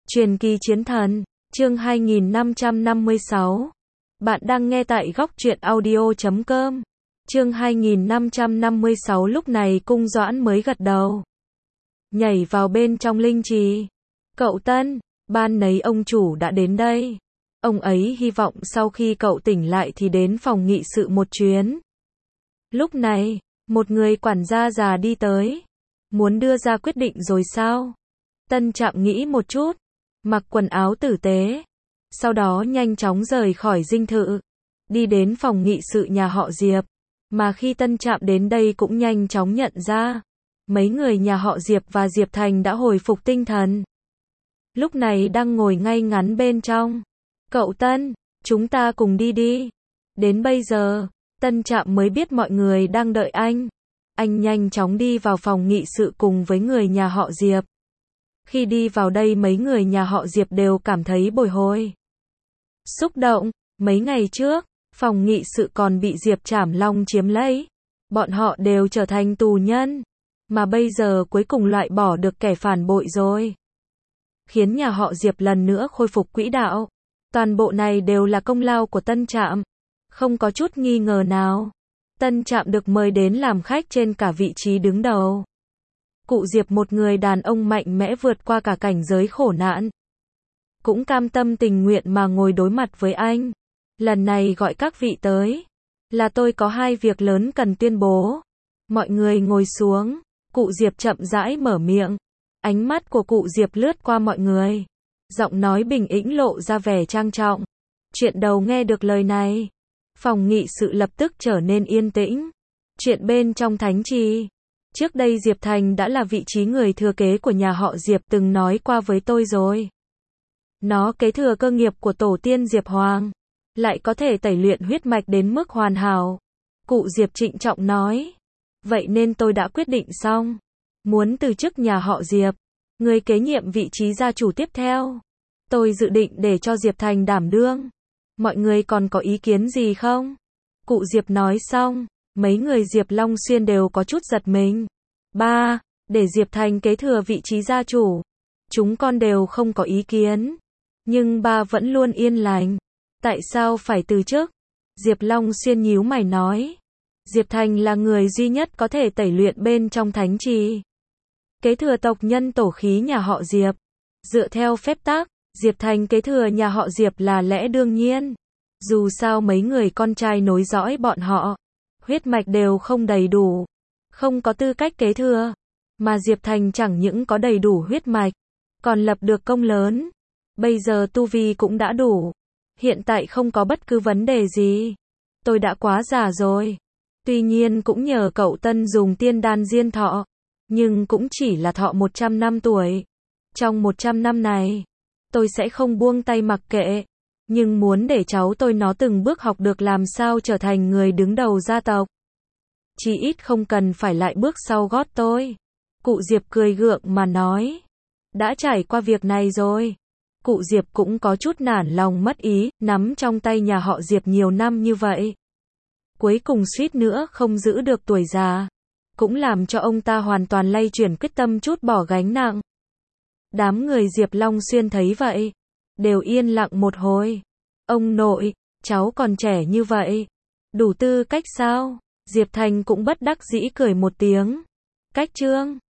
Truyền kỳ chiến thần, chương 2556. Bạn đang nghe tại góc truyện audio.com. Chương 2556. Lúc này Cung Doãn mới gật đầu, nhảy vào bên trong linh trì. Cậu Tân, ban nấy ông chủ đã đến đây. Ông ấy hy vọng sau khi cậu tỉnh lại thì đến phòng nghị sự một chuyến. Lúc này, một người quản gia già đi tới. Muốn đưa ra quyết định rồi sao? Tân Trạm nghĩ một chút, mặc quần áo tử tế, sau đó nhanh chóng rời khỏi dinh thự, đi đến phòng nghị sự nhà họ Diệp. Mà khi Tân Trạm đến đây cũng nhanh chóng nhận ra, mấy người nhà họ Diệp và Diệp Thành đã hồi phục tinh thần. Lúc này đang ngồi ngay ngắn bên trong. Cậu Tân, chúng ta cùng đi đi. Đến bây giờ, Tân Trạm mới biết mọi người đang đợi anh. Anh nhanh chóng đi vào phòng nghị sự cùng với người nhà họ Diệp. Khi đi vào đây mấy người nhà họ Diệp đều cảm thấy bồi hồi, xúc động. Mấy ngày trước, phòng nghị sự còn bị Diệp Trảm Long chiếm lấy. Bọn họ đều trở thành tù nhân. Mà bây giờ cuối cùng loại bỏ được kẻ phản bội rồi. Khiến nhà họ Diệp lần nữa khôi phục quỹ đạo. Toàn bộ này đều là công lao của Tân Trạm. Không có chút nghi ngờ nào. Tân Trạm được mời đến làm khách trên cả vị trí đứng đầu. Cụ Diệp một người đàn ông mạnh mẽ vượt qua cả cảnh giới khổ nạn. Cũng cam tâm tình nguyện mà ngồi đối mặt với anh. Lần này gọi các vị tới, là tôi có hai việc lớn cần tuyên bố. Mọi người ngồi xuống, cụ Diệp chậm rãi mở miệng. Ánh mắt của cụ Diệp lướt qua mọi người. Giọng nói bình ĩnh lộ ra vẻ trang trọng. Chuyện đầu nghe được lời này, phòng nghị sự lập tức trở nên yên tĩnh. Chuyện bên trong thánh trì. Trước đây Diệp Thành đã là vị trí người thừa kế của nhà họ Diệp từng nói qua với tôi rồi. Nó kế thừa cơ nghiệp của tổ tiên Diệp Hoàng, lại có thể tẩy luyện huyết mạch đến mức hoàn hảo. Cụ Diệp trịnh trọng nói. Vậy nên tôi đã quyết định xong. Muốn từ chức nhà họ Diệp. Người kế nhiệm vị trí gia chủ tiếp theo. Tôi dự định để cho Diệp Thành đảm đương. Mọi người còn có ý kiến gì không? Cụ Diệp nói xong, mấy người Diệp Long Xuyên đều có chút giật mình. Ba, để Diệp Thành kế thừa vị trí gia chủ. Chúng con đều không có ý kiến. Nhưng ba vẫn luôn yên lành. Tại sao phải từ chức? Diệp Long Xuyên nhíu mày nói. Diệp Thành là người duy nhất có thể tẩy luyện bên trong thánh trì. Kế thừa tộc nhân tổ khí nhà họ Diệp. Dựa theo phép tắc, Diệp Thành kế thừa nhà họ Diệp là lẽ đương nhiên. Dù sao mấy người con trai nối dõi bọn họ, huyết mạch đều không đầy đủ, không có tư cách kế thừa. Mà Diệp Thành chẳng những có đầy đủ huyết mạch, còn lập được công lớn. Bây giờ tu vi cũng đã đủ. Hiện tại không có bất cứ vấn đề gì. Tôi đã quá già rồi. Tuy nhiên cũng nhờ cậu Tân dùng tiên đan diên thọ. Nhưng cũng chỉ là thọ 100 năm tuổi. Trong 100 năm này, tôi sẽ không buông tay mặc kệ. Nhưng muốn để cháu tôi nó từng bước học được làm sao trở thành người đứng đầu gia tộc. Chí ít không cần phải lại bước sau gót tôi. Cụ Diệp cười gượng mà nói. Đã trải qua việc này rồi. Cụ Diệp cũng có chút nản lòng mất ý, nắm trong tay nhà họ Diệp nhiều năm như vậy. Cuối cùng suýt nữa không giữ được tuổi già. Cũng làm cho ông ta hoàn toàn lay chuyển quyết tâm trút bỏ gánh nặng. Đám người Diệp Long Xuyên thấy vậy, đều yên lặng một hồi. Ông nội, cháu còn trẻ như vậy, đủ tư cách sao? Diệp Thành cũng bất đắc dĩ cười một tiếng. Cách chương